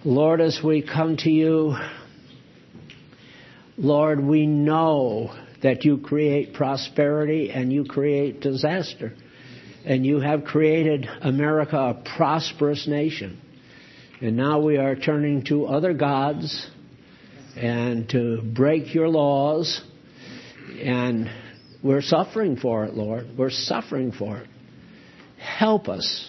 Lord, as we come to you, Lord, we know that you create prosperity and you create disaster. And you have created America a prosperous nation. And now we are turning to other gods and to break your laws. And we're suffering for it, Lord. We're suffering for it. Help us.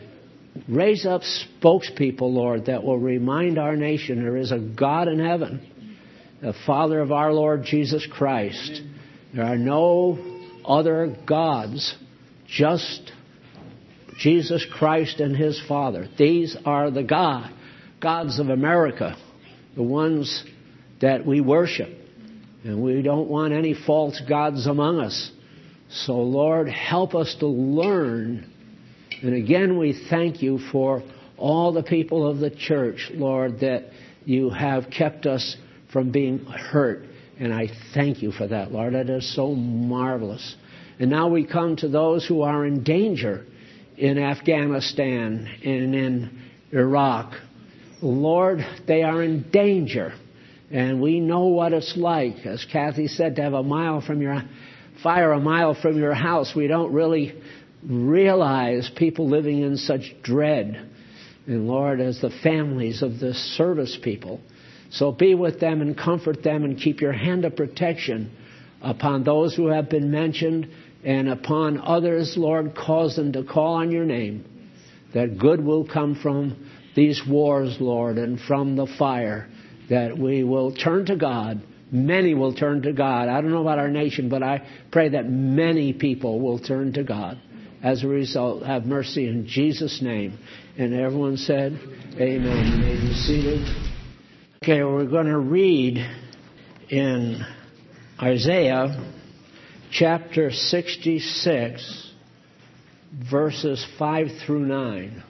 Raise up spokespeople, Lord, that will remind our nation there is a God in heaven, the Father of our Lord Jesus Christ. There are no other gods, just Jesus Christ and His Father. These are the gods of America, the ones that we worship. And we don't want any false gods among us. So, Lord, help us to learn. And again, we thank you for all the people of the church, Lord, that you have kept us from being hurt. And I thank you for that, Lord. That is so marvelous. And now we come to those who are in danger in Afghanistan and in Iraq. Lord, they are in danger. And we know what it's like, as Kathy said, to have a mile from your house. We don't really realize people living in such dread. And Lord, as the families of the service people. So be with them and comfort them and keep your hand of protection upon those who have been mentioned and upon others, Lord, cause them to call on your name. That good will come from these wars, Lord, and from the fire. That we will turn to God. Many will turn to God. I don't know about our nation, but I pray that many people will turn to God. As a result, have mercy in Jesus' name. And everyone said, amen. You may be seated. Okay, we're going to read in Isaiah chapter 66, verses 5 through 9.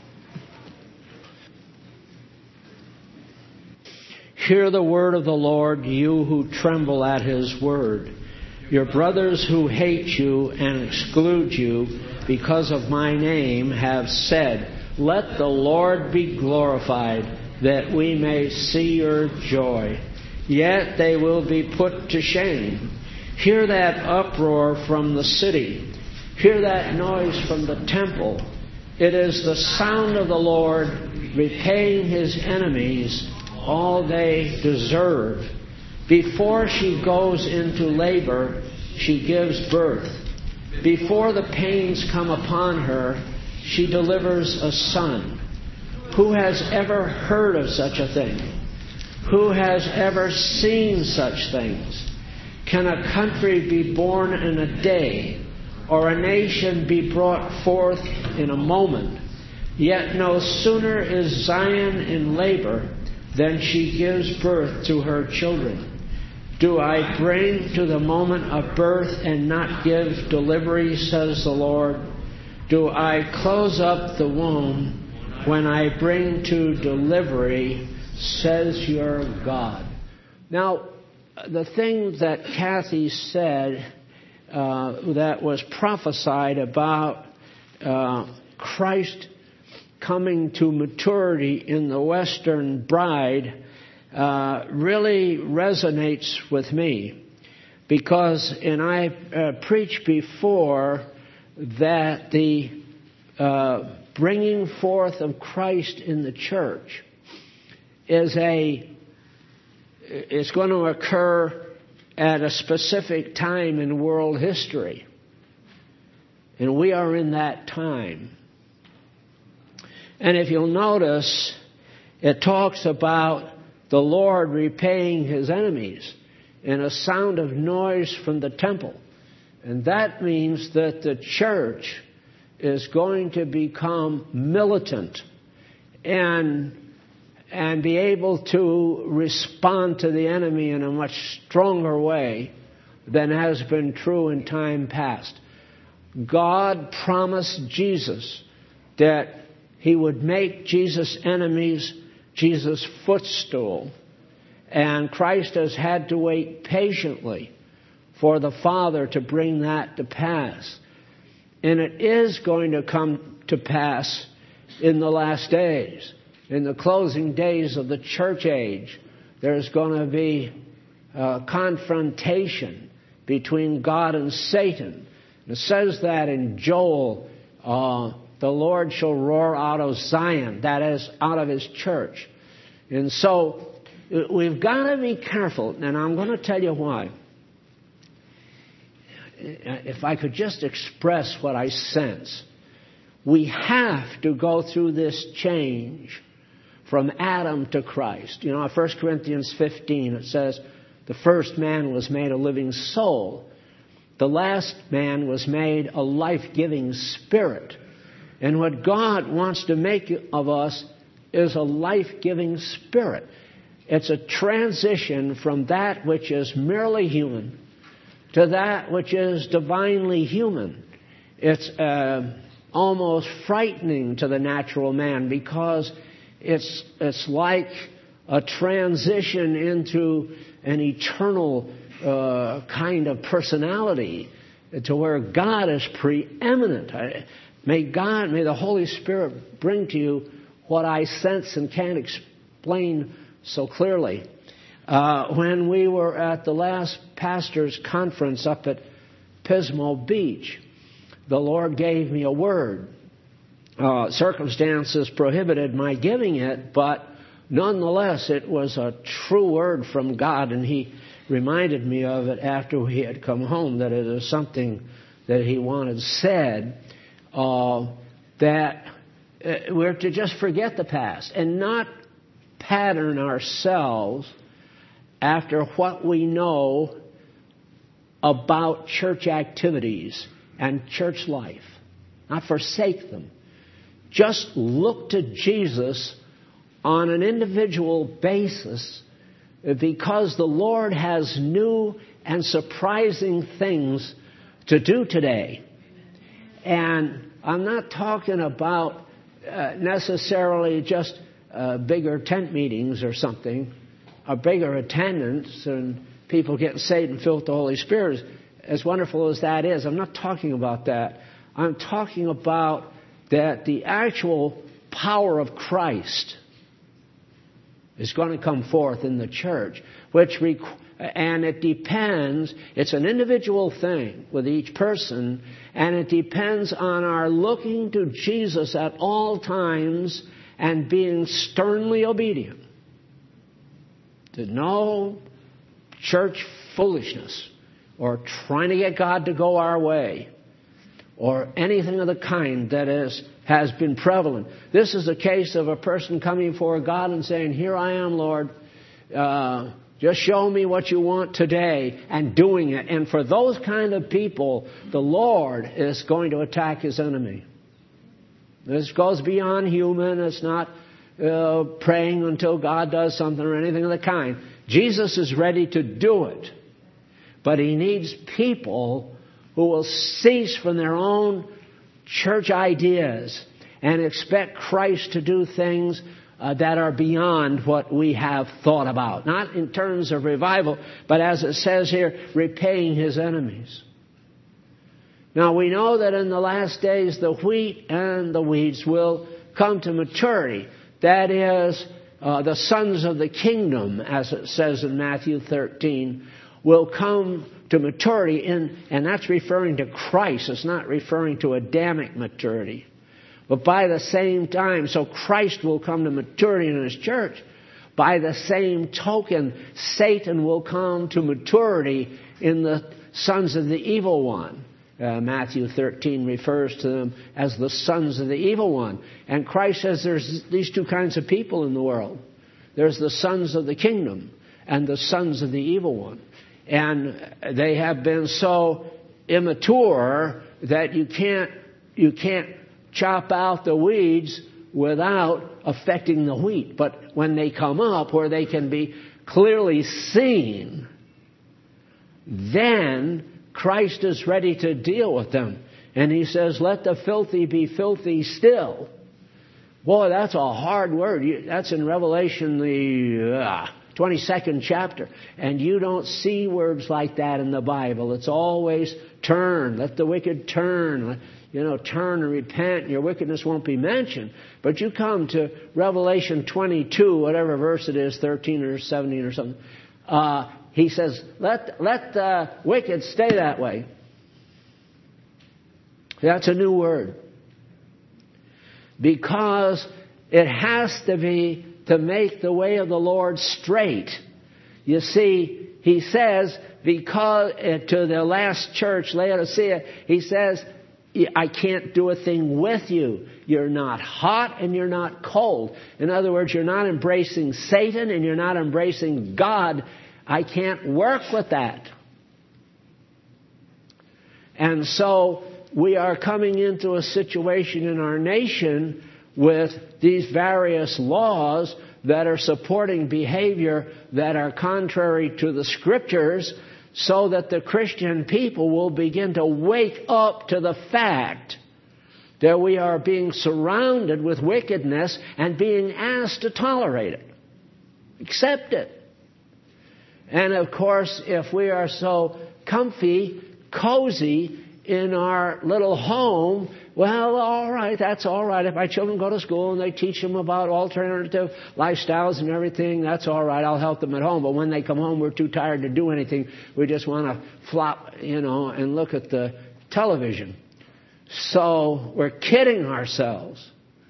Hear the word of the Lord, you who tremble at His word. Your brothers who hate you and exclude you because of my name have said, let the Lord be glorified, that we may see your joy. Yet they will be put to shame. Hear that uproar from the city. Hear that noise from the temple. It is the sound of the Lord repaying His enemies all they deserve. Before she goes into labor, she gives birth. Before the pains come upon her, she delivers a son. Who has ever heard of such a thing? Who has ever seen such things? Can a country be born in a day, or a nation be brought forth in a moment? Yet no sooner is Zion in labor than she gives birth to her children. Do I bring to the moment of birth and not give delivery, says the Lord? Do I close up the womb when I bring to delivery, says your God? Now, the thing that Kathy said that was prophesied about Christ coming to maturity in the Western bride really resonates with me. Because, and I preached before that the bringing forth of Christ in the church is going to occur at a specific time in world history. And we are in that time. And if you'll notice, it talks about the Lord repaying His enemies in a sound of noise from the temple. And that means that the church is going to become militant and be able to respond to the enemy in a much stronger way than has been true in time past. God promised Jesus that He would make Jesus' enemies Jesus' footstool. And Christ has had to wait patiently for the Father to bring that to pass. And it is going to come to pass in the last days. in the closing days of the church age, there's going to be confrontation between God and Satan. It says that in Joel, the Lord shall roar out of Zion, that is, out of His church. And so we've got to be careful, and I'm going to tell you why. If I could just express what I sense. We have to go through this change from Adam to Christ. You know, 1 Corinthians 15, it says, the first man was made a living soul. The last man was made a life-giving spirit. And what God wants to make of us is a life-giving spirit. It's a transition from that which is merely human to that which is divinely human. It's almost frightening to the natural man because it's like a transition into an eternal kind of personality to where God is preeminent. May the Holy Spirit bring to you what I sense and can't explain so clearly. When we were at the last pastor's conference up at Pismo Beach, the Lord gave me a word. Circumstances prohibited my giving it, but nonetheless it was a true word from God, and He reminded me of it after we had come home, that it is something that He wanted said, that we're to just forget the past and not pattern ourselves after what we know about church activities and church life. Not forsake them. Just look to Jesus on an individual basis, because the Lord has new and surprising things to do today. And I'm not talking about necessarily just bigger tent meetings or something, or bigger attendance and people getting saved and filled with the Holy Spirit. As wonderful as that is, I'm not talking about that. I'm talking about that the actual power of Christ is going to come forth in the church, and it depends, it's an individual thing with each person, and it depends on our looking to Jesus at all times and being sternly obedient. To no church foolishness or trying to get God to go our way or anything of the kind that has been prevalent. This is a case of a person coming before God and saying, here I am, Lord. Just show me what you want today, and doing it. And for those kind of people, the Lord is going to attack His enemy. This goes beyond human. It's not praying until God does something or anything of the kind. Jesus is ready to do it. But He needs people who will cease from their own church ideas and expect Christ to do things that are beyond what we have thought about. Not in terms of revival, but as it says here, repaying His enemies. Now we know that in the last days the wheat and the weeds will come to maturity. That is, the sons of the kingdom, as it says in Matthew 13, will come to maturity, and that's referring to Christ. It's not referring to Adamic maturity. But by the same time, so Christ will come to maturity in His church. By the same token, Satan will come to maturity in the sons of the evil one. Matthew 13 refers to them as the sons of the evil one. And Christ says there's these two kinds of people in the world. There's the sons of the kingdom and the sons of the evil one. And they have been so immature that you can't chop out the weeds without affecting the wheat. But when they come up where they can be clearly seen, then Christ is ready to deal with them. And He says, let the filthy be filthy still. Boy, that's a hard word. That's in Revelation, the 22nd chapter. And you don't see words like that in the Bible. It's always turn. Let the wicked turn. turn and repent, and your wickedness won't be mentioned. But you come to Revelation 22, whatever verse it is, 13 or 17 or something. He says, let the wicked stay that way. That's a new word. Because it has to be to make the way of the Lord straight. You see, he says, because to the last church, Laodicea, he says, I can't do a thing with you. You're not hot and you're not cold. In other words, you're not embracing Satan and you're not embracing God. I can't work with that. And so we are coming into a situation in our nation with these various laws that are supporting behavior that are contrary to the Scriptures, so that the Christian people will begin to wake up to the fact that we are being surrounded with wickedness and being asked to tolerate it, accept it. And of course, if we are so comfy, cozy in our little home, well, all right, that's all right. If my children go to school and they teach them about alternative lifestyles and everything, that's all right. I'll help them at home. But when they come home, we're too tired to do anything. We just want to flop, and look at the television. So we're kidding ourselves.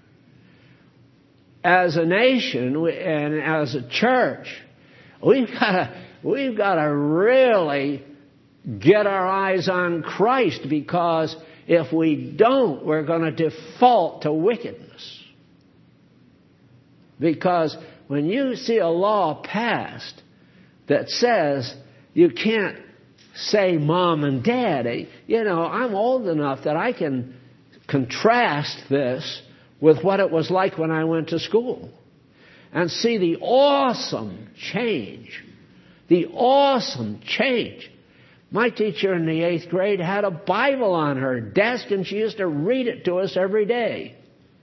As a nation and as a church, we've got to really get our eyes on Christ, because if we don't, we're going to default to wickedness. Because when you see a law passed that says you can't say mom and dad, I'm old enough that I can contrast this with what it was like when I went to school and see the awesome change. The awesome change. My teacher in the 8th grade had a Bible on her desk, and she used to read it to us every day.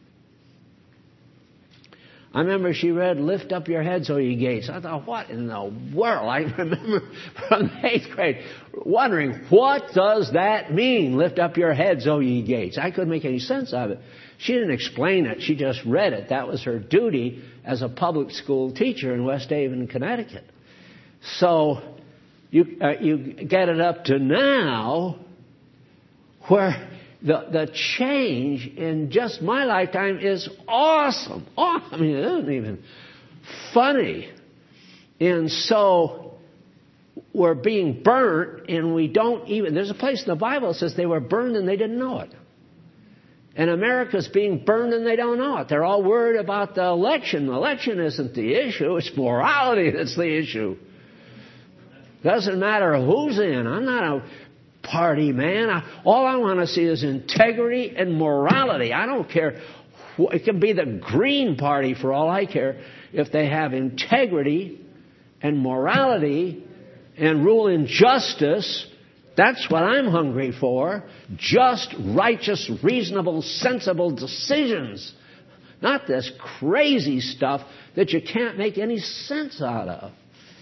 I remember she read, "Lift up your heads, O ye gates." I thought, what in the world? I remember from the 8th grade wondering, what does that mean, lift up your heads, O ye gates? I couldn't make any sense of it. She didn't explain it. She just read it. That was her duty as a public school teacher in West Haven, Connecticut. So you get it up to now where the change in just my lifetime is awesome. I mean, it isn't even funny. And so we're being burnt, and we don't even... There's a place in the Bible that says they were burned and they didn't know it. And America's being burned and they don't know it. They're all worried about the election. The election isn't the issue. It's morality that's the issue. Doesn't matter who's in. I'm not a party man. All I want to see is integrity and morality. I don't care. It can be the Green Party for all I care. If they have integrity and morality and rule in justice, that's what I'm hungry for. Just, righteous, reasonable, sensible decisions. Not this crazy stuff that you can't make any sense out of.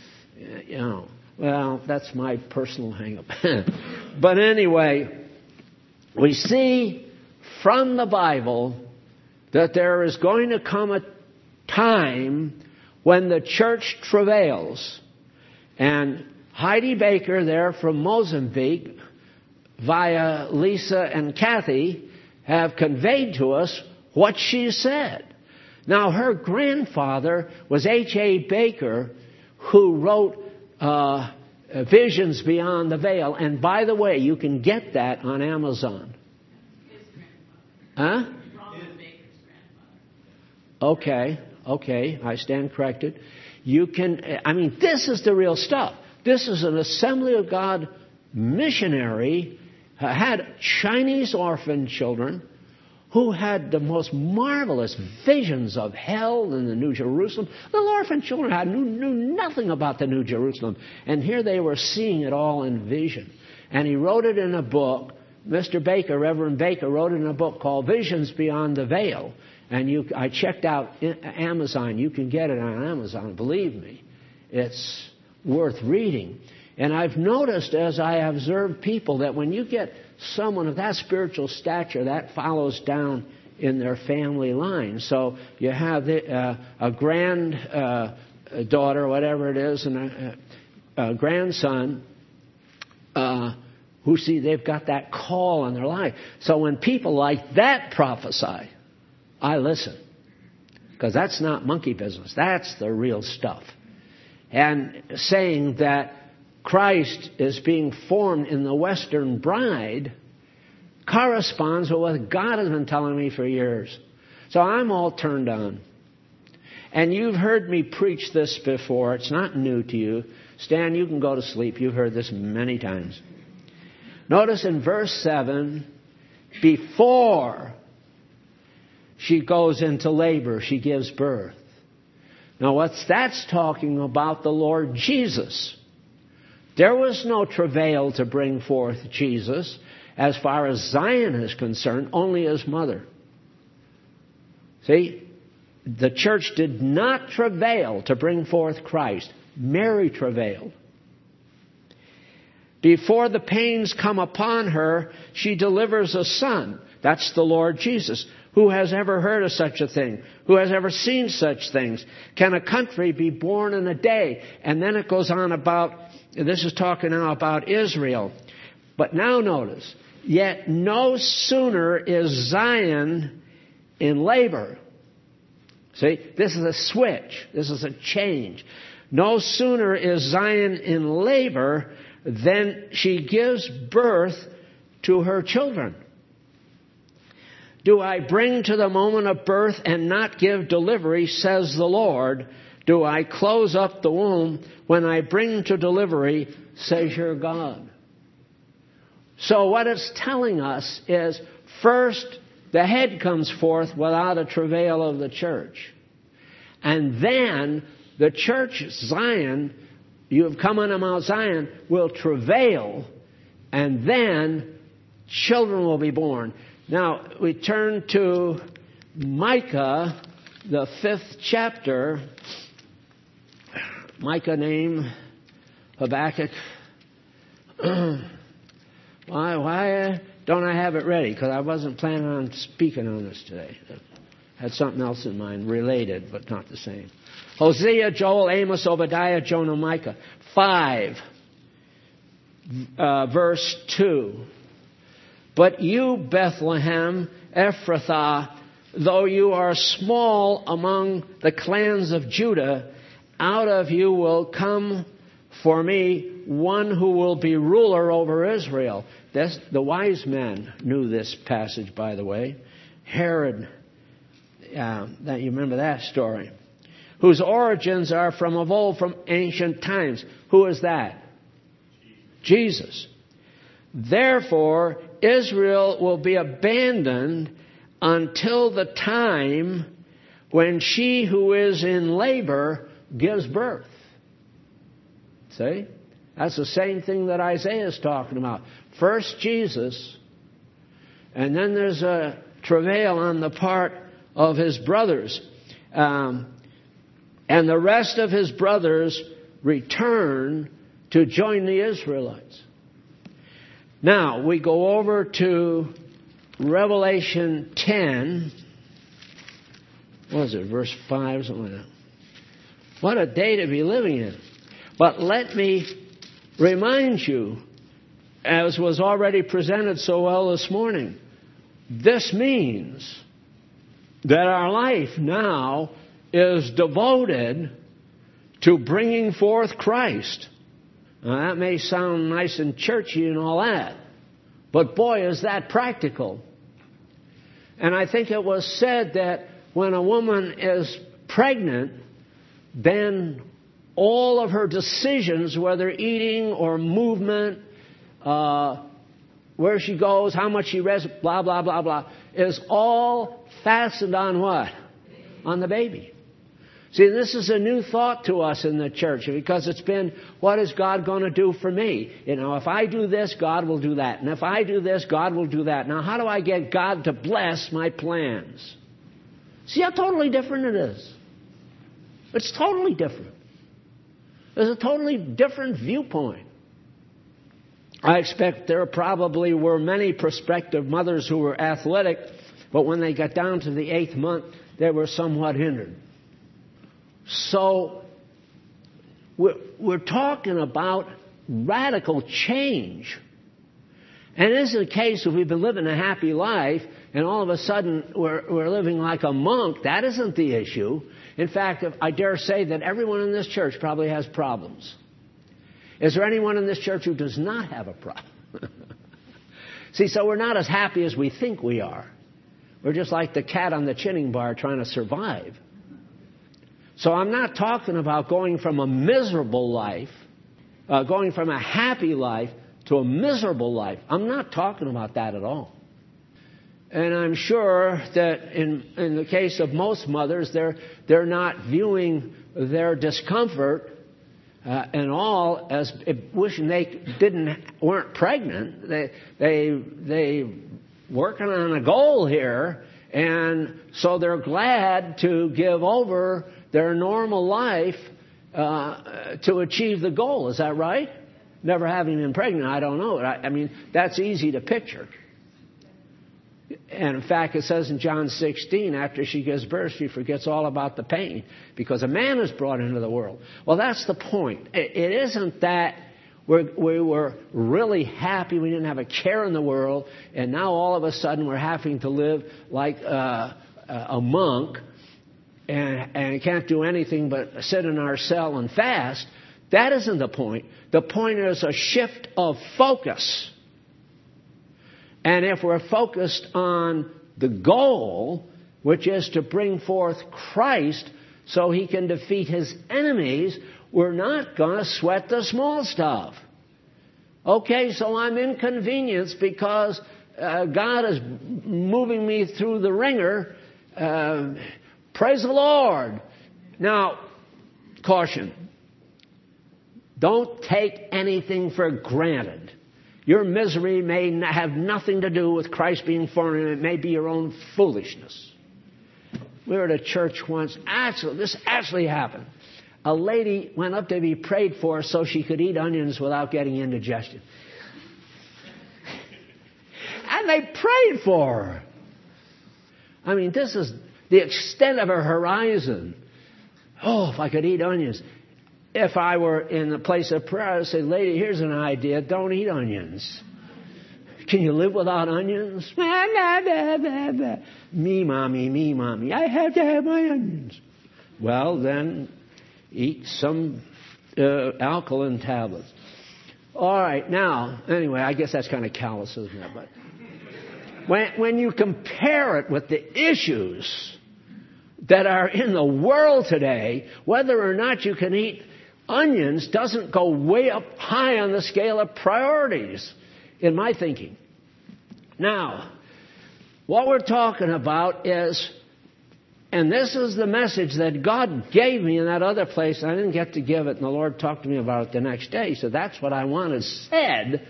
Well, that's my personal hang-up. But anyway, we see from the Bible that there is going to come a time when the church travails. And Heidi Baker there from Mozambique, via Lisa and Kathy, have conveyed to us what she said. Now, her grandfather was H.A. Baker, who wrote Visions Beyond the Veil. And by the way, you can get that on Amazon. His grandfather. Huh? Robert Baker's grandfather. Okay, I stand corrected. You can, this is the real stuff. This is an Assembly of God missionary, had Chinese orphan children who had the most marvelous visions of hell and the New Jerusalem. The orphan children knew nothing about the New Jerusalem. And here they were seeing it all in vision. And he wrote it in a book. Mr. Baker, Reverend Baker, wrote it in a book called Visions Beyond the Veil. And I checked out Amazon. You can get it on Amazon, believe me. It's worth reading. And I've noticed as I observe people that when you get someone of that spiritual stature, that follows down in their family line. So you have a granddaughter, whatever it is, and a grandson who see they've got that call in their life. So when people like that prophesy, I listen. Because that's not monkey business. That's the real stuff. And saying that Christ is being formed in the Western bride corresponds with what God has been telling me for years. So I'm all turned on. And you've heard me preach this before. It's not new to you. Stan, you can go to sleep. You've heard this many times. Notice in verse 7, before she goes into labor, she gives birth. Now, that's talking about the Lord Jesus. There was no travail to bring forth Jesus, as far as Zion is concerned, only his mother. See, the church did not travail to bring forth Christ. Mary travailed. Before the pains come upon her, she delivers a son. That's the Lord Jesus. Who has ever heard of such a thing? Who has ever seen such things? Can a country be born in a day? And then it goes on about, this is talking now about Israel. But now notice, yet no sooner is Zion in labor. See, this is a switch. This is a change. No sooner is Zion in labor than she gives birth to her children. Do I bring to the moment of birth and not give delivery, says the Lord? Do I close up the womb when I bring to delivery, says your God? So what it's telling us is, first, the head comes forth without a travail of the church. And then the church, Zion, you have come unto Mount Zion, will travail, and then children will be born. Now, we turn to Micah, the 5th chapter. Micah name, Habakkuk. Why don't I have it ready? Because I wasn't planning on speaking on this today. I had something else in mind, related, but not the same. Hosea, Joel, Amos, Obadiah, Jonah, Micah. 5, verse 2. But you, Bethlehem, Ephrathah, though you are small among the clans of Judah, out of you will come for me one who will be ruler over Israel. The wise men knew this passage, by the way. Herod, that you remember that story. Whose origins are from of old, from ancient times. Who is that? Jesus. Therefore, Israel will be abandoned until the time when she who is in labor gives birth. See? That's the same thing that Isaiah is talking about. First Jesus, and then there's a travail on the part of his brothers. And the rest of his brothers return to join the Israelites. Now, we go over to Revelation 10. What was it, verse 5, something like that. What a day to be living in. But let me remind you, as was already presented so well this morning, this means that our life now is devoted to bringing forth Christ. Now, that may sound nice and churchy and all that, but boy, is that practical. And I think it was said that when a woman is pregnant, then all of her decisions, whether eating or movement, where she goes, how much she rests, blah, blah, blah, blah, is all fastened on what? On the baby. See, this is a new thought to us in the church because it's been, what is God going to do for me? You know, if I do this, God will do that. And if I do this, God will do that. Now, how do I get God to bless my plans? See how totally different it is? It's totally different. There's a totally different viewpoint. I expect there probably were many prospective mothers who were athletic, but when they got down to the 8th month, they were somewhat hindered. So we're talking about radical change. And it isn't a case of we've been living a happy life and all of a sudden we're living like a monk. That isn't the issue. In fact, I dare say that everyone in this church probably has problems. Is there anyone in this church who does not have a problem? See, so we're not as happy as we think we are. We're just like the cat on the chinning bar trying to survive. So I'm not talking about going from a miserable life, going from a happy life to a miserable life. I'm not talking about that at all. And I'm sure that in the case of most mothers, they're not viewing their discomfort and all as wishing they weren't pregnant. They working on a goal here, and so they're glad to give over their normal life to achieve the goal. Is that right? Never having been pregnant, I don't know. I mean, that's easy to picture. And in fact, it says in John 16, after she gives birth, she forgets all about the pain because a man is brought into the world. Well, that's the point. It isn't that we were really happy, we didn't have a care in the world, and now all of a sudden we're having to live like a monk and can't do anything but sit in our cell and fast. That isn't the point. The point is a shift of focus. And if we're focused on the goal, which is to bring forth Christ so He can defeat His enemies, we're not going to sweat the small stuff. Okay, so I'm inconvenienced because God is moving me through the ringer. Praise the Lord. Now, caution. Don't take anything for granted. Your misery may have nothing to do with Christ being formed, and it may be your own foolishness. We were at a church once. This actually happened. A lady went up to be prayed for so she could eat onions without getting indigestion. And they prayed for her. I mean, this is the extent of her horizon. Oh, if I could eat onions. If I were in the place of prayer, I would say, lady, here's an idea. Don't eat onions. Can you live without onions? Me, mommy. I have to have my onions. Well, then eat some alkaline tablets. All right. Now, anyway, I guess that's kind of callous, isn't it? But when you compare it with the issues that are in the world today, whether or not you can eat onions doesn't go way up high on the scale of priorities, in my thinking. Now, what we're talking about is, and this is the message that God gave me in that other place, and I didn't get to give it, and the Lord talked to me about it the next day, so that's what I wanted said.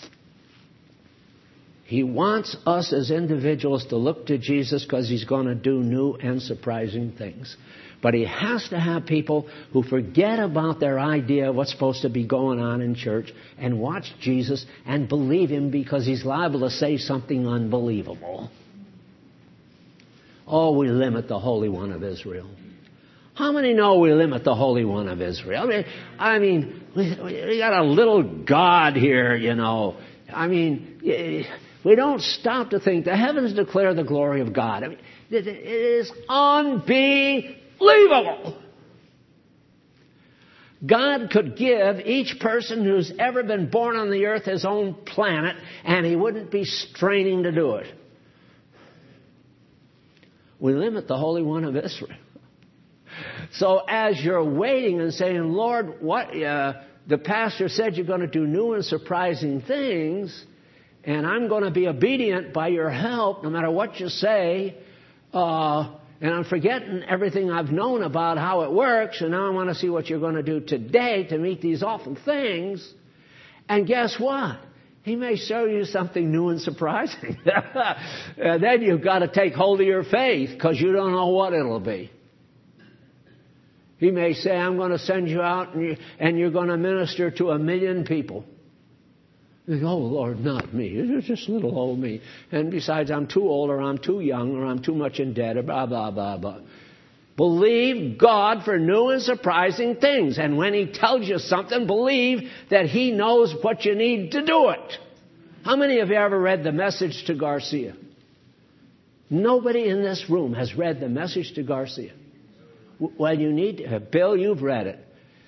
He wants us as individuals to look to Jesus because He's going to do new and surprising things. But He has to have people who forget about their idea of what's supposed to be going on in church and watch Jesus and believe Him because He's liable to say something unbelievable. Oh, we limit the Holy One of Israel. How many know we limit the Holy One of Israel? I mean, we got a little God here, you know. I mean, we don't stop to think the heavens declare the glory of God. I mean, it is unbelievable. God could give each person who's ever been born on the earth his own planet, and He wouldn't be straining to do it. We limit the Holy One of Israel. So as you're waiting and saying, Lord, what the pastor said you're going to do new and surprising things, and I'm going to be obedient by your help no matter what you say, and I'm forgetting everything I've known about how it works, and now I want to see what you're going to do today to meet these awful things. And guess what? He may show you something new and surprising. And then you've got to take hold of your faith because you don't know what it'll be. He may say, I'm going to send you out and you're going to minister to 1 million people. Oh, Lord, not me. It's just little old me. And besides, I'm too old, or I'm too young, or I'm too much in debt, or blah, blah, blah, blah. Believe God for new and surprising things. And when He tells you something, believe that He knows what you need to do it. How many of you ever read The Message to Garcia? Nobody in this room has read The Message to Garcia. Well, you need to. Bill, you've read it.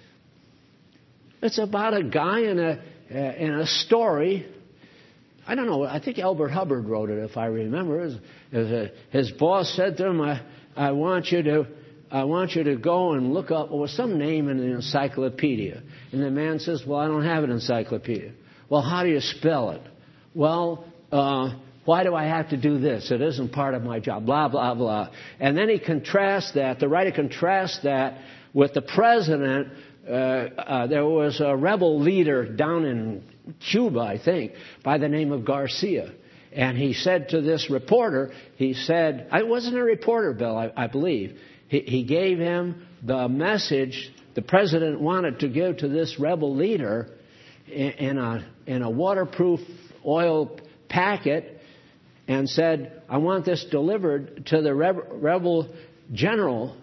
It's about a guy in a story. I don't know. I think Albert Hubbard wrote it, if I remember. His boss said to him, I want you to go and look up, some name in the encyclopedia. And the man says, well, I don't have an encyclopedia. Well, how do you spell it? Well, why do I have to do this? It isn't part of my job. Blah, blah, blah. And then the writer contrasts that with the president. There was a rebel leader down in Cuba, I think, by the name of Garcia. And he said to this reporter, I wasn't a reporter, Bill, I believe. He gave him the message the president wanted to give to this rebel leader in a waterproof oil packet, and said, I want this delivered to the rebel general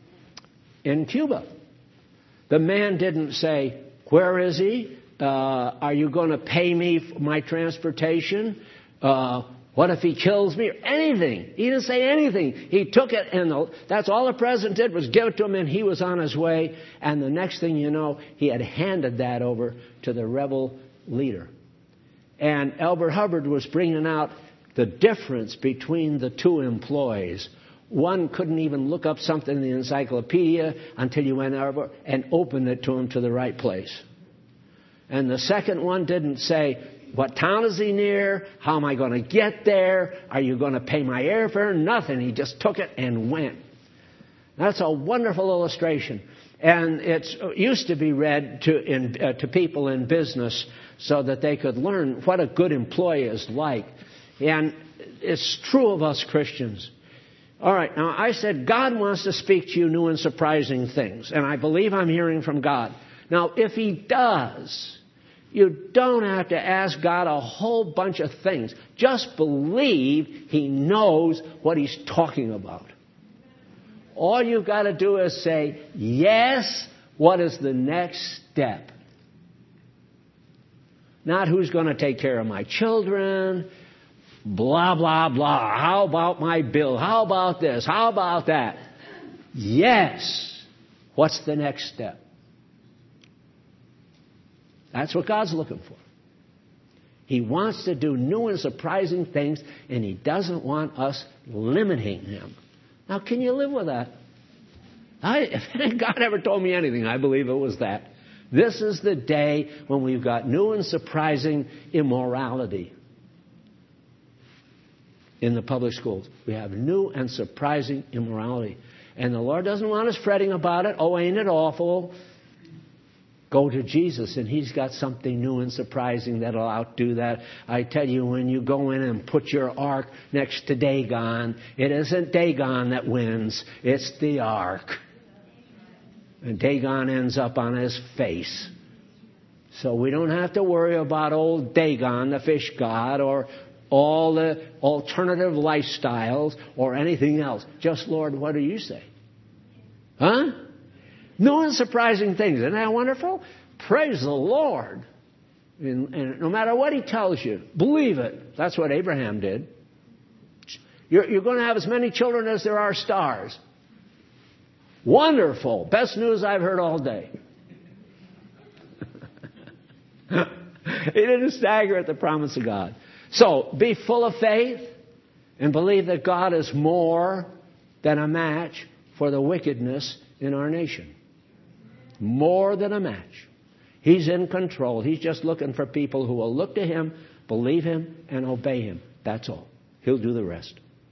in Cuba. The man didn't say, where is he? Are you going to pay me for my transportation? What if he kills me? Or anything. He didn't say anything. He took it, and that's all the president did was give it to him, and he was on his way. And the next thing you know, he had handed that over to the rebel leader. And Albert Hubbard was bringing out the difference between the two employees. One couldn't even look up something in the encyclopedia until you went over and opened it to him to the right place. And the second one didn't say, what town is he near? How am I going to get there? Are you going to pay my airfare? Nothing. He just took it and went. That's a wonderful illustration. And it used to be read to people in business so that they could learn what a good employee is like. And it's true of us Christians. All right, now I said God wants to speak to you new and surprising things, and I believe I'm hearing from God. Now, if He does, you don't have to ask God a whole bunch of things. Just believe He knows what He's talking about. All you've got to do is say, yes, what is the next step? Not who's going to take care of my children, blah, blah, blah. How about my bill? How about this? How about that? Yes. What's the next step? That's what God's looking for. He wants to do new and surprising things, and He doesn't want us limiting Him. Now, can you live with that? If God ever told me anything, I believe it was that. This is the day when we've got new and surprising immorality in the public schools. We have new and surprising immorality. And the Lord doesn't want us fretting about it. Oh, ain't it awful? Go to Jesus, and He's got something new and surprising that'll outdo that. I tell you, when you go in and put your ark next to Dagon, it isn't Dagon that wins. It's the ark. And Dagon ends up on his face. So we don't have to worry about old Dagon, the fish god, or all the alternative lifestyles or anything else. Just, Lord, what do you say? Huh? New and surprising things. Isn't that wonderful? Praise the Lord. And no matter what He tells you, believe it. That's what Abraham did. You're going to have as many children as there are stars. Wonderful. Best news I've heard all day. He didn't stagger at the promise of God. So, be full of faith and believe that God is more than a match for the wickedness in our nation. More than a match. He's in control. He's just looking for people who will look to Him, believe Him, and obey Him. That's all. He'll do the rest.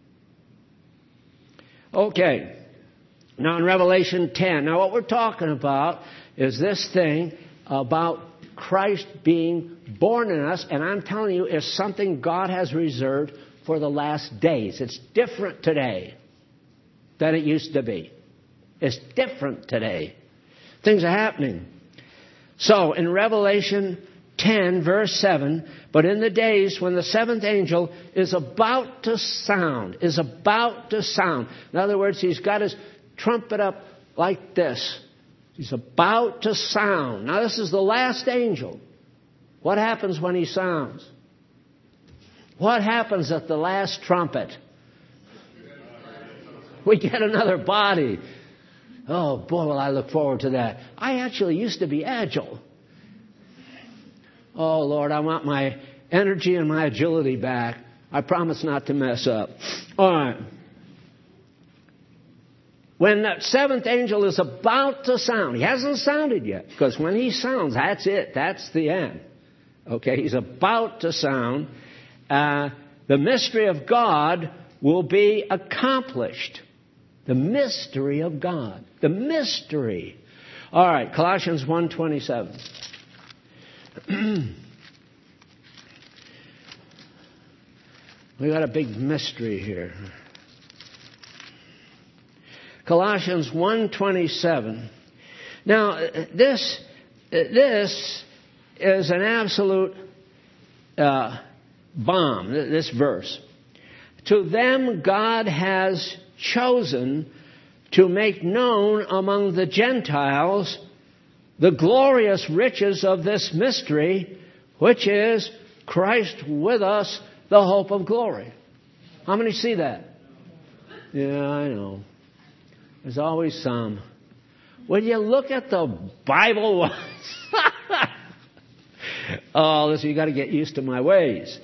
Okay. Now in Revelation 10. Now what we're talking about is this thing about Christ being born in us. And I'm telling you, it's something God has reserved for the last days. It's different today than it used to be. It's different today. Things are happening. So in Revelation 10, verse 7, but in the days when the seventh angel is about to sound. In other words, he's got his trumpet up like this. He's about to sound. Now, this is the last angel. What happens when he sounds? What happens at the last trumpet? We get another body. Oh, boy, will I look forward to that. I actually used to be agile. Oh, Lord, I want my energy and my agility back. I promise not to mess up. All right. When that seventh angel is about to sound, he hasn't sounded yet, because when he sounds, that's it. That's the end. Okay, he's about to sound. The mystery of God will be accomplished. The mystery of God. The mystery. All right, Colossians 1:27. We got a big mystery here. Colossians 1:27. Now, this is an absolute bomb, this verse. To them God has chosen to make known among the Gentiles the glorious riches of this mystery, which is Christ with us, the hope of glory. How many see that? Yeah, I know. There's always some. When you look at the Bible, oh, listen, you got to get used to my ways.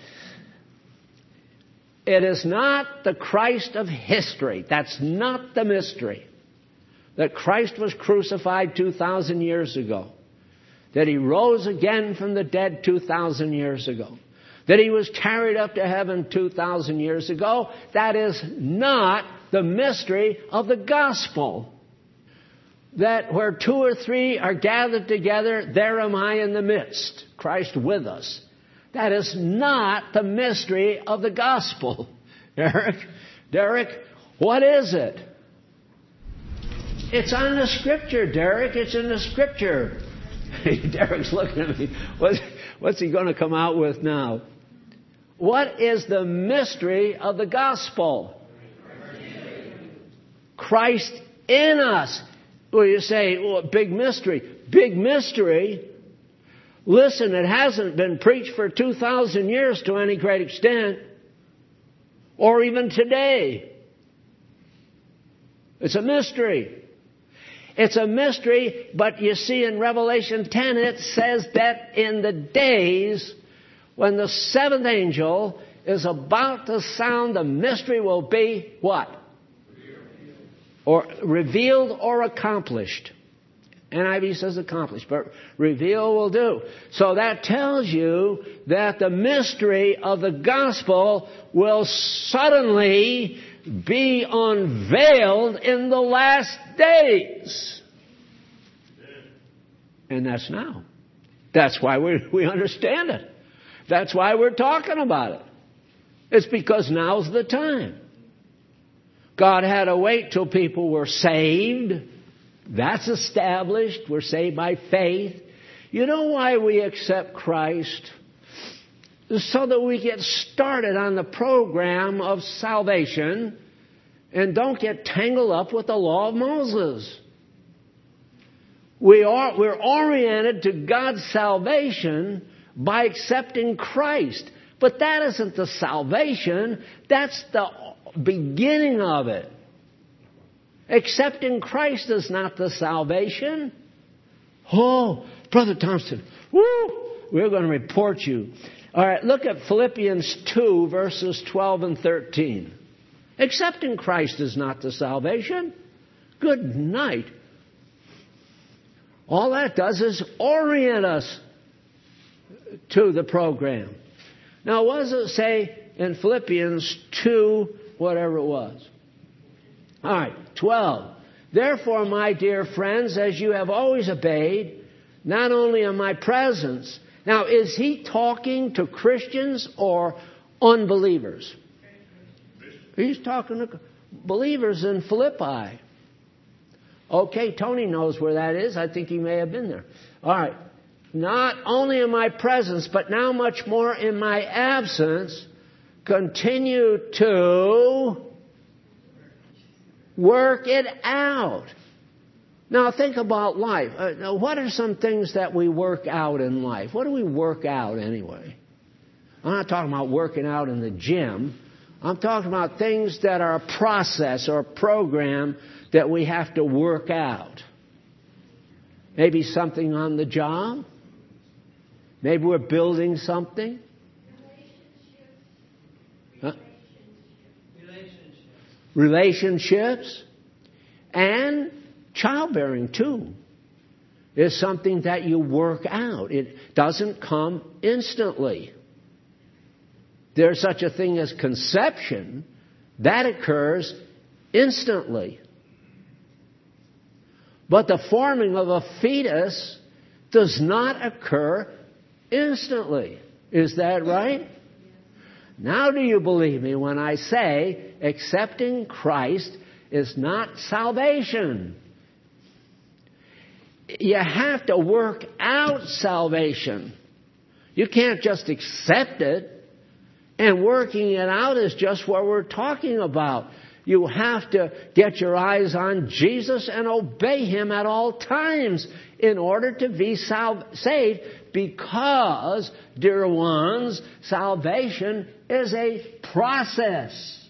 It is not the Christ of history. That's not the mystery. That Christ was crucified 2,000 years ago. That he rose again from the dead 2,000 years ago. That he was carried up to heaven 2,000 years ago. That is not the mystery of the gospel. That where two or three are gathered together, there am I in the midst. Christ with us. That is not the mystery of the gospel. Derek, what is it? It's on the Scripture, Derek. It's in the Scripture. Derek's looking at me. What's he going to come out with now? What is the mystery of the gospel? Christ in us. Well, you say, well, big mystery. Big mystery. Listen, it hasn't been preached for 2,000 years to any great extent. Or even today. It's a mystery. It's a mystery, but you see in Revelation 10 it says that in the days when the seventh angel is about to sound, the mystery will be what? Or revealed or accomplished. NIV says accomplished, but reveal will do. So that tells you that the mystery of the gospel will suddenly be unveiled in the last days. And that's now. That's why we understand it. That's why we're talking about it. It's because now's the time. God had to wait till people were saved. That's established. We're saved by faith. You know why we accept Christ? So that we get started on the program of salvation and don't get tangled up with the law of Moses. We're oriented to God's salvation by accepting Christ. But that isn't the salvation. That's the beginning of it. Accepting Christ is not the salvation. Oh, Brother Thompson, woo, we're going to report you. All right, look at Philippians 2, verses 12 and 13. Accepting Christ is not the salvation. Good night. All that does is orient us to the program. Now, what does it say in Philippians 2, whatever it was? All right, 12. Therefore, my dear friends, as you have always obeyed, not only in my presence. Now, is he talking to Christians or unbelievers? He's talking to believers in Philippi. Okay, Tony knows where that is. I think he may have been there. All right. not only in my presence, but now much more in my absence, continue to work it out. Now think about life. What are some things that we work out in life? What do we work out anyway? I'm not talking about working out in the gym. I'm talking about things that are a process or a program that we have to work out. Maybe something on the job. Maybe we're building something. Huh? Relationships. And childbearing too is something that you work out. It doesn't come instantly. There's such a thing as conception. That occurs instantly. But the forming of a fetus does not occur instantly. Is that right? Now do you believe me when I say accepting Christ is not salvation? You have to work out salvation. You can't just accept it. And working it out is just what we're talking about. You have to get your eyes on Jesus and obey Him at all times in order to be saved, because, dear ones, salvation is a process.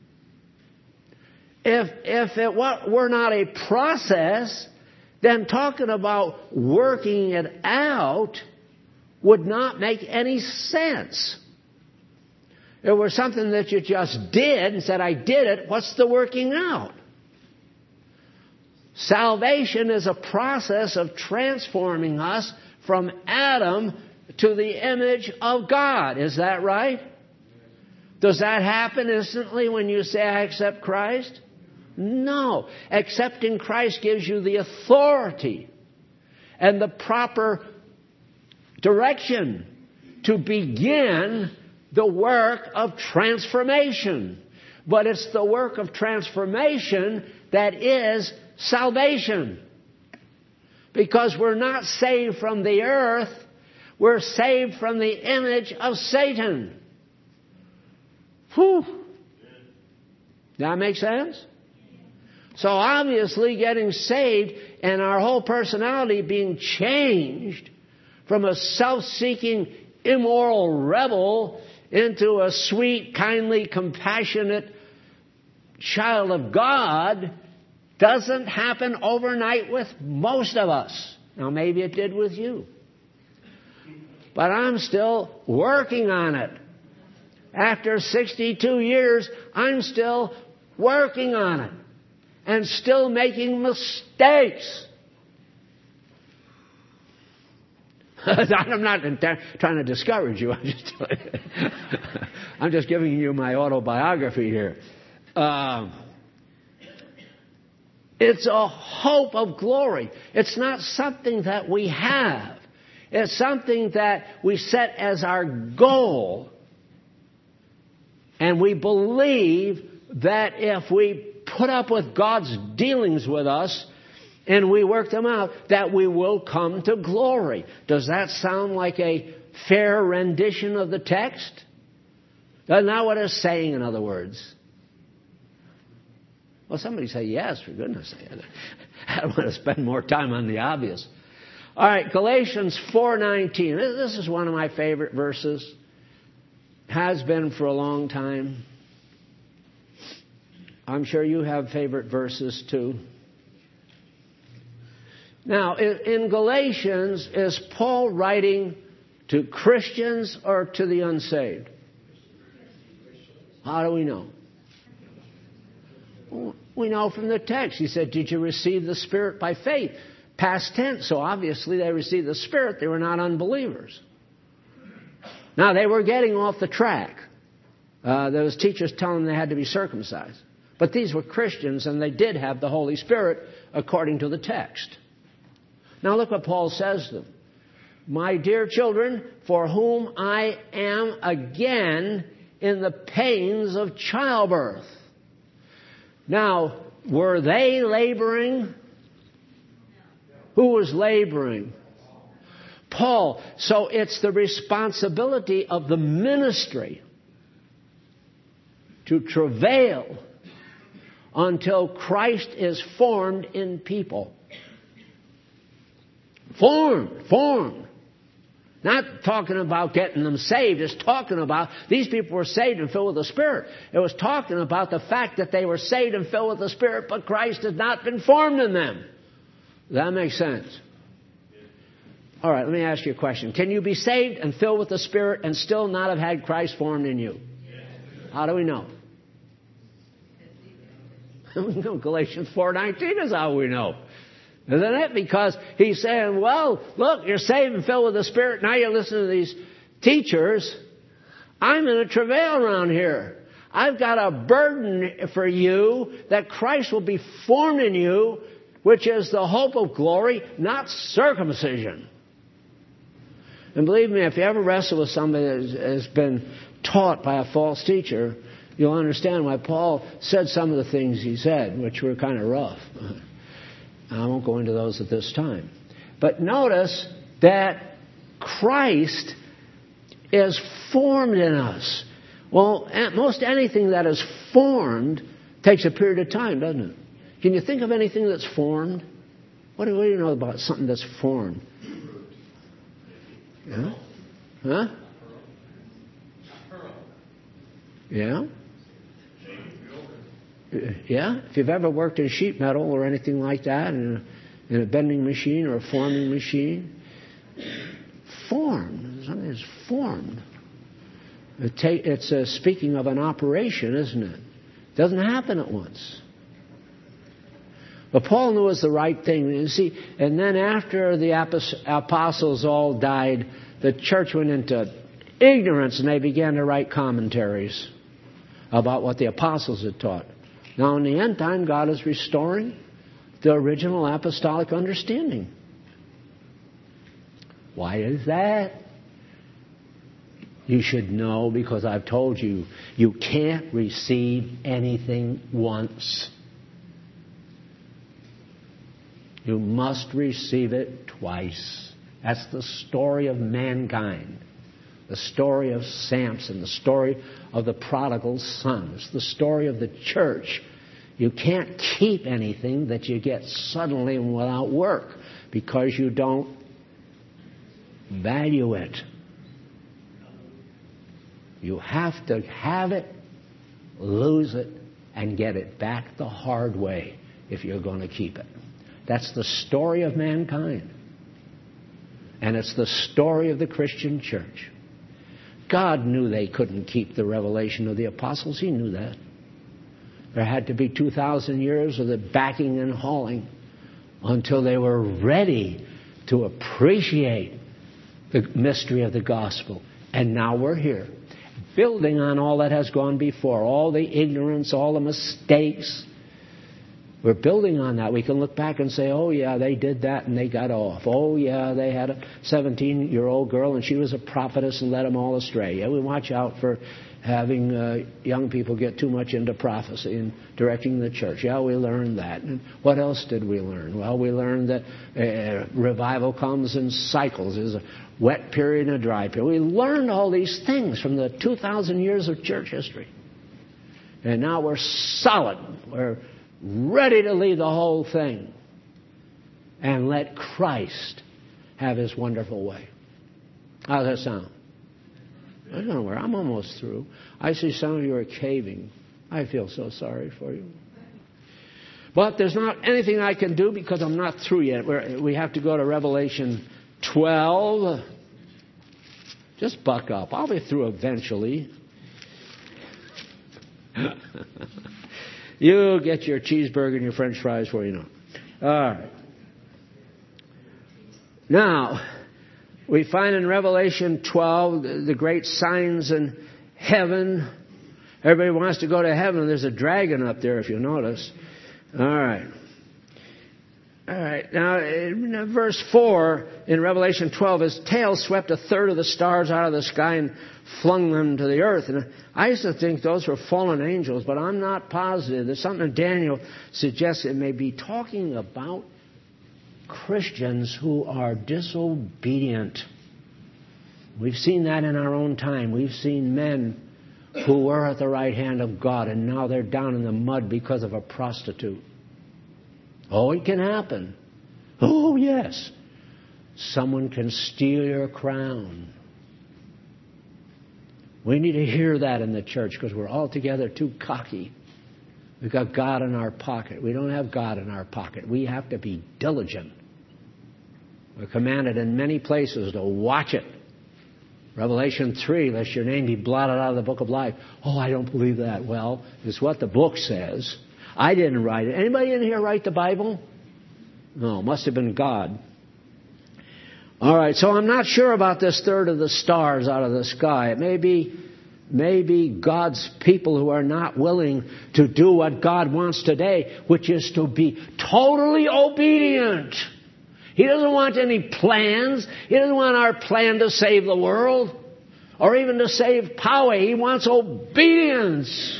If it were not a process, then talking about working it out would not make any sense. If it were something that you just did and said, I did it, what's the working out? Salvation is a process of transforming us from Adam to the image of God. Is that right? Does that happen instantly when you say, I accept Christ? No. Accepting Christ gives you the authority and the proper direction to begin the work of transformation. But it's the work of transformation that is salvation. Because we're not saved from the earth, we're saved from the image of Satan. Whew. That make sense? So obviously getting saved and our whole personality being changed from a self-seeking, immoral rebel into a sweet, kindly, compassionate child of God doesn't happen overnight with most of us. Now, maybe it did with you. But I'm still working on it. After 62 years, I'm still working on it and still making mistakes. I'm not trying to discourage you. I'm just giving you my autobiography here. It's a hope of glory. It's not something that we have. It's something that we set as our goal. And we believe that if we put up with God's dealings with us and we work them out, that we will come to glory. Does that sound like a fair rendition of the text? That's not what it's saying, in other words. Well, somebody say yes, for goodness sake. I don't want to spend more time on the obvious. All right, Galatians 4:19. This is one of my favorite verses. Has been for a long time. I'm sure you have favorite verses too. Now, in Galatians, is Paul writing to Christians or to the unsaved? How do we know? We know from the text. He said, did you receive the Spirit by faith? Past tense. So obviously they received the Spirit. They were not unbelievers. Now, they were getting off the track. There was teachers telling them they had to be circumcised. But these were Christians, and they did have the Holy Spirit according to the text. Now, look what Paul says to them. My dear children, for whom I am again in the pains of childbirth. Now, were they laboring? Who was laboring? Paul. So it's the responsibility of the ministry to travail until Christ is formed in people. Formed. Not talking about getting them saved. It's talking about these people were saved and filled with the Spirit. It was talking about the fact that they were saved and filled with the Spirit, but Christ had not been formed in them. Does that make sense? All right, let me ask you a question. Can you be saved and filled with the Spirit and still not have had Christ formed in you? How do we know? Galatians 4:19 is how we know. Isn't it? Because he's saying, well, look, you're saved and filled with the Spirit. Now you listen to these teachers. I'm in a travail around here. I've got a burden for you that Christ will be formed in you, which is the hope of glory, not circumcision. And believe me, if you ever wrestle with somebody that has been taught by a false teacher, you'll understand why Paul said some of the things he said, which were kind of rough. I won't go into those at this time. But notice that Christ is formed in us. Well, most anything that is formed takes a period of time, doesn't it? Can you think of anything that's formed? What do you know about something that's formed? Yeah? Huh? Yeah? Yeah? If you've ever worked in sheet metal or anything like that, in a bending machine or a forming machine, formed. Something is formed. It's speaking of an operation, isn't it? It doesn't happen at once. But Paul knew it was the right thing. You see, and then after the apostles all died, the church went into ignorance and they began to write commentaries about what the apostles had taught. Now, in the end time, God is restoring the original apostolic understanding. Why is that? You should know, because I've told you, you can't receive anything once. You must receive it twice. That's the story of mankind. The story of Samson, the story of the prodigal son. It's the story of the church. You can't keep anything that you get suddenly and without work because you don't value it. You have to have it, lose it, and get it back the hard way if you're going to keep it. That's the story of mankind. And it's the story of the Christian church. God knew they couldn't keep the revelation of the apostles. He knew that. There had to be 2,000 years of the backing and hauling until they were ready to appreciate the mystery of the gospel. And now we're here, building on all that has gone before, all the ignorance, all the mistakes. We're building on that. We can look back and say, oh, yeah, they did that and they got off. Oh, yeah, they had a 17-year-old girl and she was a prophetess and led them all astray. Yeah, we watch out for having young people get too much into prophecy and directing the church. Yeah, we learned that. And what else did we learn? Well, we learned that revival comes in cycles. There's a wet period and a dry period. We learned all these things from the 2,000 years of church history. And now we're solid. We're ready to lead the whole thing and let Christ have His wonderful way. How's that sound? I don't know where. I'm almost through. I see some of you are caving. I feel so sorry for you. But there's not anything I can do because I'm not through yet. We have to go to Revelation 12. Just buck up. I'll be through eventually. You get your cheeseburger and your french fries before you know. All right. Now, we find in Revelation 12 the great signs in heaven. Everybody wants to go to heaven. There's a dragon up there, if you notice. All right. All right. Now, in verse 4 in Revelation 12, his tail swept a third of the stars out of the sky and flung them to the earth. And I used to think those were fallen angels, but I'm not positive. There's something that Daniel suggests it may be talking about Christians who are disobedient. We've seen that in our own time. We've seen men who were at the right hand of God, and now they're down in the mud because of a prostitute. Oh, it can happen. Oh, yes. Someone can steal your crown. We need to hear that in the church because we're altogether too cocky. We've got God in our pocket. We don't have God in our pocket. We have to be diligent. We're commanded in many places to watch it. Revelation 3, lest your name be blotted out of the book of life. Oh, I don't believe that. Well, it's what the book says. I didn't write it. Anybody in here write the Bible? No, it must have been God. All right, so I'm not sure about this third of the stars out of the sky. It may be God's people who are not willing to do what God wants today, which is to be totally obedient. He doesn't want any plans. He doesn't want our plan to save the world or even to save power. He wants obedience.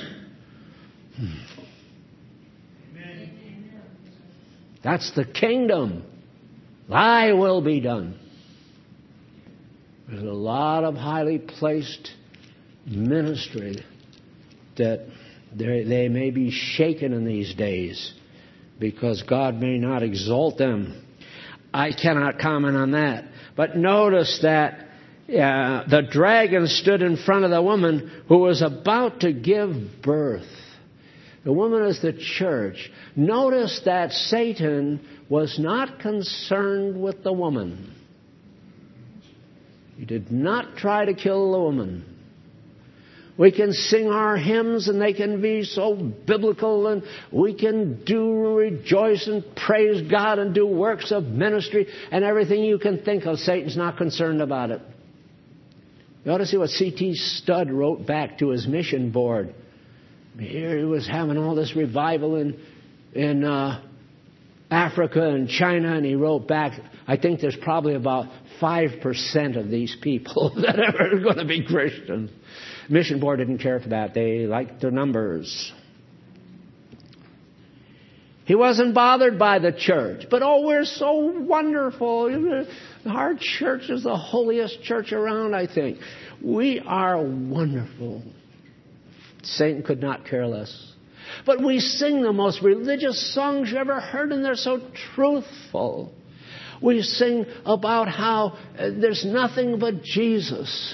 That's the kingdom. Thy will be done. There's a lot of highly placed ministry that they may be shaken in these days because God may not exalt them. I cannot comment on that. But notice that the dragon stood in front of the woman who was about to give birth. The woman is the church. Notice that Satan was not concerned with the woman. He did not try to kill the woman. We can sing our hymns and they can be so biblical, and we can rejoice and praise God and do works of ministry and everything you can think of. Satan's not concerned about it. You ought to see what C.T. Studd wrote back to his mission board. Here he was having all this revival in Africa and China, and he wrote back, I think there's probably about 5% of these people that are going to be Christians. Mission board didn't care for that. They liked their numbers. He wasn't bothered by the church. But we're so wonderful. Our church is the holiest church around, I think. We are wonderful. Satan could not care less. But we sing the most religious songs you ever heard, and they're so truthful. We sing about how there's nothing but Jesus.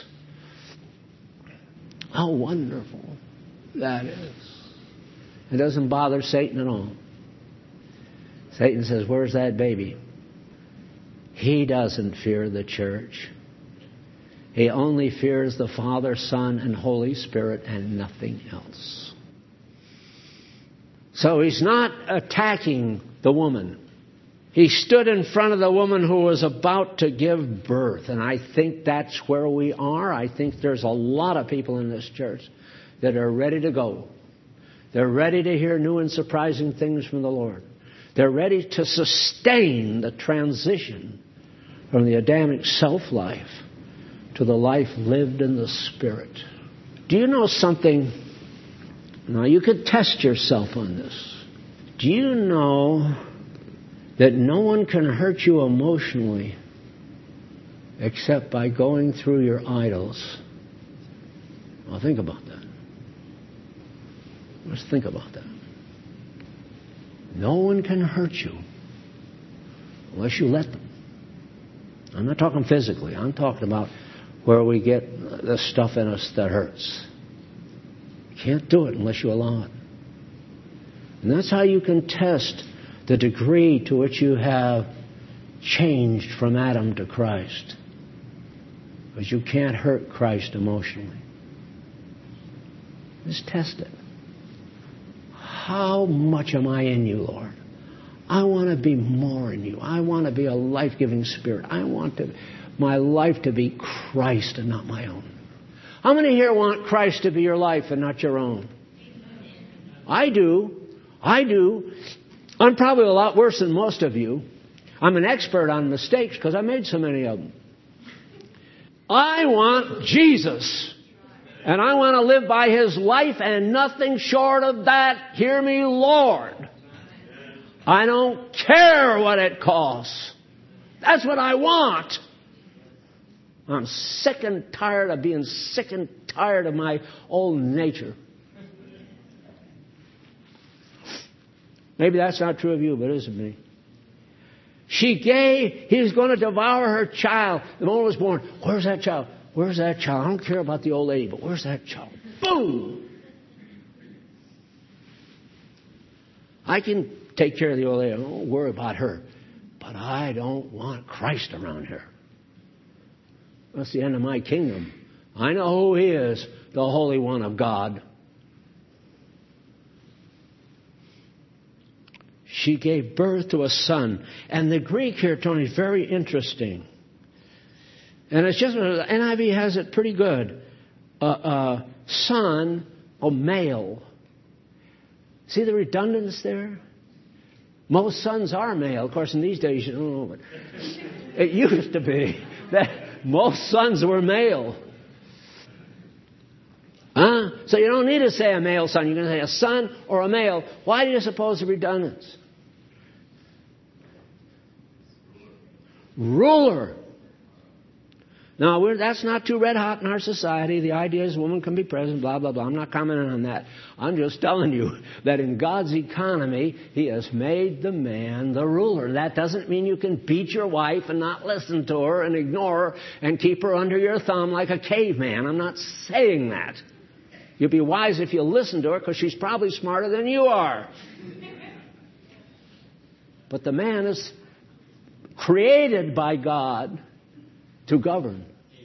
How wonderful that is. It doesn't bother Satan at all. Satan says, where's that baby? He doesn't fear the church. He only fears the Father, Son, and Holy Spirit and nothing else. So he's not attacking the woman. He stood in front of the woman who was about to give birth. And I think that's where we are. I think there's a lot of people in this church that are ready to go. They're ready to hear new and surprising things from the Lord. They're ready to sustain the transition from the Adamic self-life to the life lived in the Spirit. Do you know something? Now, you could test yourself on this. Do you know that no one can hurt you emotionally except by going through your idols? Well, think about that. Let's think about that. No one can hurt you unless you let them. I'm not talking physically. I'm talking about where we get the stuff in us that hurts. You can't do it unless you allow it. And that's how you can test the degree to which you have changed from Adam to Christ. Because you can't hurt Christ emotionally. Just test it. How much am I in you, Lord? I want to be more in you. I want to be a life-giving spirit. I want my life to be Christ and not my own. How many here want Christ to be your life and not your own? I do. I'm probably a lot worse than most of you. I'm an expert on mistakes because I made so many of them. I want Jesus. And I want to live by His life and nothing short of that. Hear me, Lord. I don't care what it costs. That's what I want. I'm sick and tired of being sick and tired of my old nature. Maybe that's not true of you, but it is of me. He was going to devour her child. The moment it was born, where's that child? Where's that child? I don't care about the old lady, but where's that child? Boom! I can take care of the old lady. I don't worry about her. But I don't want Christ around here. That's the end of my kingdom. I know who He is, the Holy One of God. She gave birth to a son. And the Greek here, Tony, is very interesting. And it's just, NIV has it pretty good. Son, a male. See the redundance there? Most sons are male. Of course, in these days, you don't know, but it used to be that most sons were male. So you don't need to say a male son. You're going to say a son or a male. Why do you suppose the redundance? Ruler. Now, that's not too red hot in our society. The idea is woman can be president, blah, blah, blah. I'm not commenting on that. I'm just telling you that in God's economy, He has made the man the ruler. That doesn't mean you can beat your wife and not listen to her and ignore her and keep her under your thumb like a caveman. I'm not saying that. You'll be wise if you listen to her because she's probably smarter than you are. But the man is created by God to govern.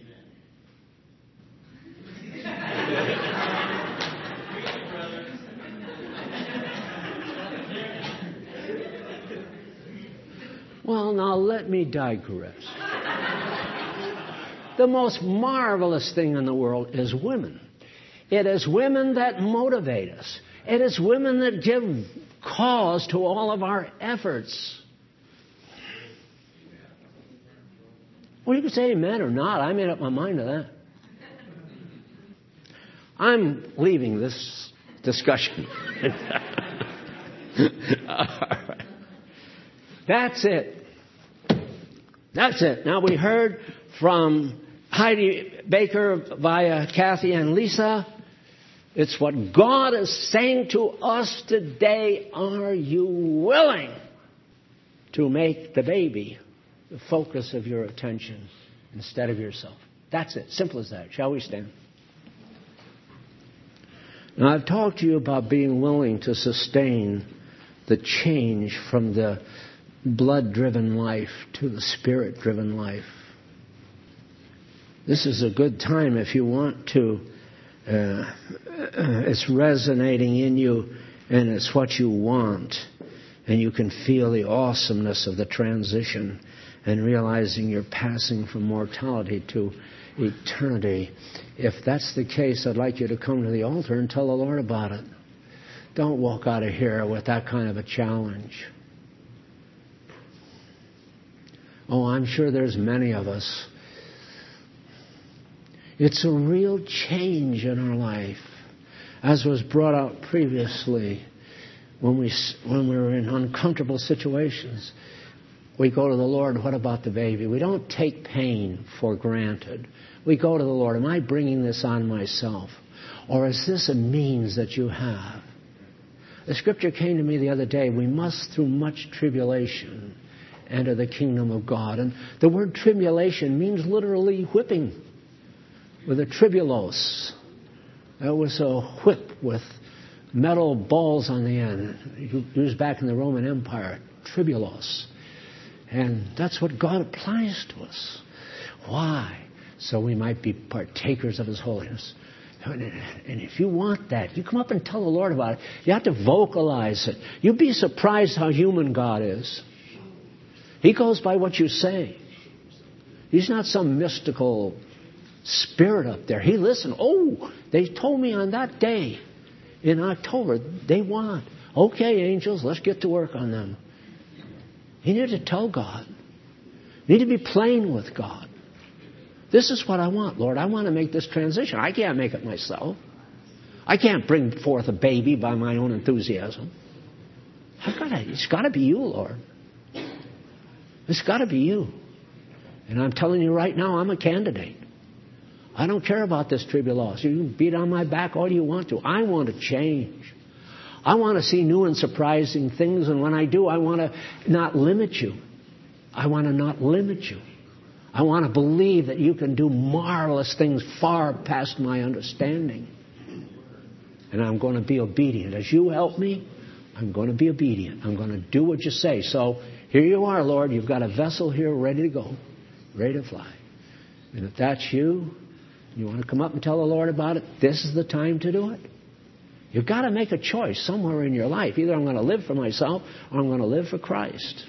Well, now let me digress. The most marvelous thing in the world is women. It is women that motivate us. It is women that give cause to all of our efforts. Well, you can say amen or not. I made up my mind to that. I'm leaving this discussion. All right. That's it. That's it. Now we heard from Heidi Baker via Kathy and Lisa. It's what God is saying to us today. Are you willing to make the baby the focus of your attention instead of yourself? That's it. Simple as that. Shall we stand? Now, I've talked to you about being willing to sustain the change from the blood-driven life to the spirit-driven life. This is a good time if you want to. It's resonating in you and it's what you want. And you can feel the awesomeness of the transition and realizing you're passing from mortality to eternity. If that's the case, I'd like you to come to the altar and tell the Lord about it. Don't walk out of here with that kind of a challenge. Oh, I'm sure there's many of us. It's a real change in our life. As was brought out previously, when we were in uncomfortable situations, we go to the Lord, what about the baby? We don't take pain for granted. We go to the Lord, am I bringing this on myself? Or is this a means that you have? The scripture came to me the other day, we must through much tribulation enter the kingdom of God. And the word tribulation means literally whipping with a tribulos. That was a whip with metal balls on the end. Used back in the Roman Empire, tribulos. And that's what God applies to us. Why? So we might be partakers of His holiness. And if you want that, you come up and tell the Lord about it. You have to vocalize it. You'd be surprised how human God is. He goes by what you say. He's not some mystical spirit up there. He listened. Oh, they told me on that day in October they want. Okay, angels, let's get to work on them. You need to tell God. You need to be plain with God. This is what I want, Lord. I want to make this transition. I can't make it myself. I can't bring forth a baby by my own enthusiasm. It's got to be you, Lord. It's got to be you. And I'm telling you right now, I'm a candidate. I don't care about this tribulation. You can beat on my back all you want to. I want to change. I want to see new and surprising things. And when I do, I want to not limit you. I want to not limit you. I want to believe that you can do marvelous things far past my understanding. And I'm going to be obedient. As you help me, I'm going to be obedient. I'm going to do what you say. So here you are, Lord. You've got a vessel here ready to go, ready to fly. And if that's you, you want to come up and tell the Lord about it, this is the time to do it. You've got to make a choice somewhere in your life. Either I'm going to live for myself or I'm going to live for Christ.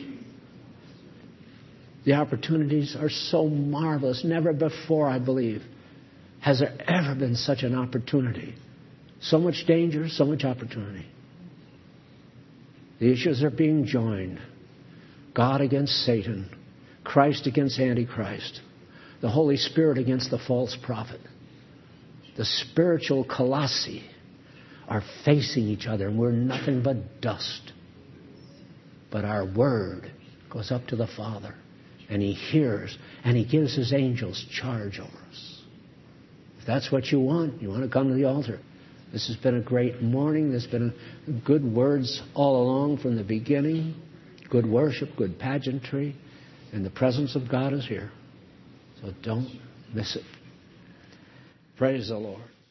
The opportunities are so marvelous. Never before, I believe, has there ever been such an opportunity. So much danger, so much opportunity. The issues are being joined. God against Satan. Christ against Antichrist. The Holy Spirit against the false prophet. The spiritual colossi are facing each other, and we're nothing but dust. But our word goes up to the Father, and He hears, and He gives His angels charge over us. If that's what you want to come to the altar. This has been a great morning. There's been good words all along from the beginning. Good worship, good pageantry, and the presence of God is here. So don't miss it. Praise the Lord.